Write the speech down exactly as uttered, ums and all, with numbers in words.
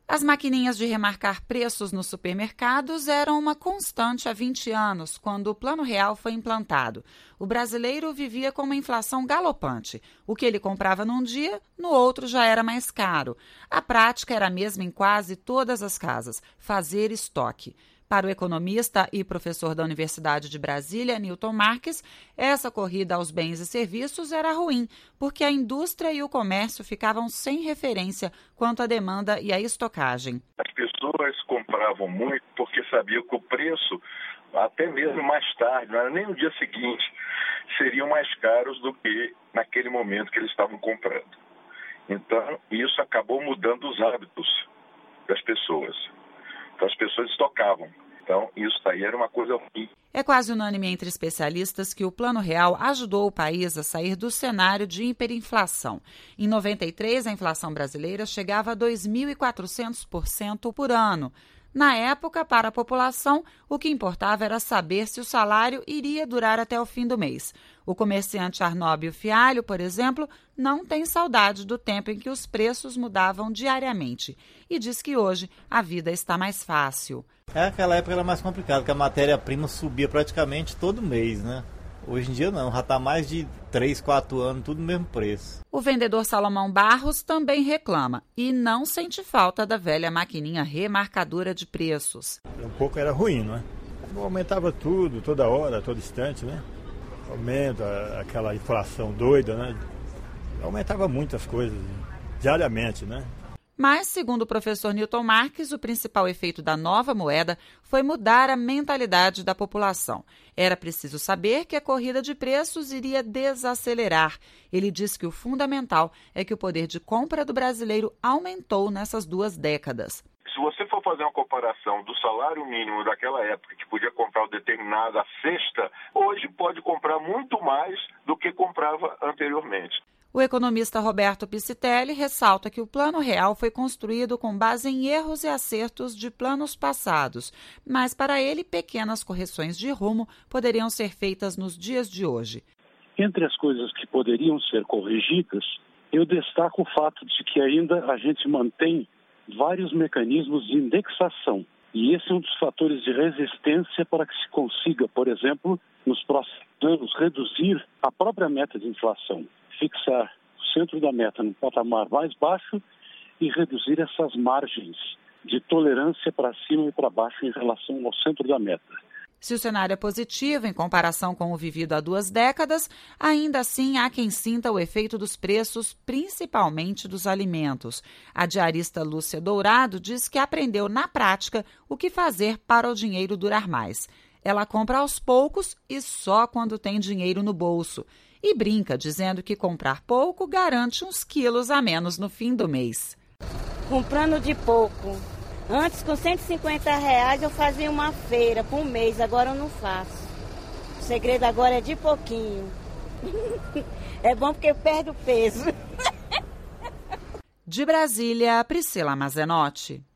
As maquininhas de remarcar preços nos supermercados eram uma constante há vinte anos, quando o Plano Real foi implantado. O brasileiro vivia com uma inflação galopante. O que ele comprava num dia, no outro já era mais caro. A prática era a mesma em quase todas as casas: fazer estoque. Para o economista e professor da Universidade de Brasília, Newton Marques, essa corrida aos bens e serviços era ruim, porque a indústria e o comércio ficavam sem referência quanto à demanda e à estocagem. As pessoas compravam muito porque sabiam que o preço, até mesmo mais tarde, não era nem no dia seguinte, seriam mais caros do que naquele momento que eles estavam comprando. Então, isso acabou mudando os hábitos das pessoas. Então, as pessoas estocavam. Então, isso daí era uma coisa ruim. É quase unânime entre especialistas que o Plano Real ajudou o país a sair do cenário de hiperinflação. Em noventa e três, a inflação brasileira chegava a dois mil e quatrocentos por cento por ano. Na época, para a população, o que importava era saber se o salário iria durar até o fim do mês. O comerciante Arnóbio Fialho, por exemplo, não tem saudade do tempo em que os preços mudavam diariamente e diz que hoje a vida está mais fácil. É, aquela época era mais complicado, porque a matéria-prima subia praticamente todo mês, né? Hoje em dia não, já está mais de três, quatro anos, tudo no mesmo preço. O vendedor Salomão Barros também reclama e não sente falta da velha maquininha remarcadora de preços. Um pouco era ruim, não é? Aumentava tudo, toda hora, todo instante, né? Aumenta aquela inflação doida, né? Aumentava muitas coisas diariamente, né? Mas, segundo o professor Newton Marques, o principal efeito da nova moeda foi mudar a mentalidade da população. Era preciso saber que a corrida de preços iria desacelerar. Ele diz que o fundamental é que o poder de compra do brasileiro aumentou nessas duas décadas. Se você for fazer uma comparação do salário mínimo daquela época, que podia comprar uma determinada cesta, hoje pode comprar muito mais do que comprava anteriormente. O economista Roberto Piscitelli ressalta que o Plano Real foi construído com base em erros e acertos de planos passados, mas para ele pequenas correções de rumo poderiam ser feitas nos dias de hoje. Entre as coisas que poderiam ser corrigidas, eu destaco o fato de que ainda a gente mantém vários mecanismos de indexação. E esse é um dos fatores de resistência para que se consiga, por exemplo, nos próximos anos, reduzir a própria meta de inflação. Fixar o centro da meta num patamar mais baixo e reduzir essas margens de tolerância para cima e para baixo em relação ao centro da meta. Se o cenário é positivo em comparação com o vivido há duas décadas, ainda assim há quem sinta o efeito dos preços, principalmente dos alimentos. A diarista Lúcia Dourado diz que aprendeu na prática o que fazer para o dinheiro durar mais. Ela compra aos poucos e só quando tem dinheiro no bolso. E brinca, dizendo que comprar pouco garante uns quilos a menos no fim do mês. Comprando de pouco. Antes, com cento e cinquenta reais, eu fazia uma feira por um mês, agora eu não faço. O segredo agora é de pouquinho. É bom porque perde o peso. De Brasília, Priscila Mazenotti.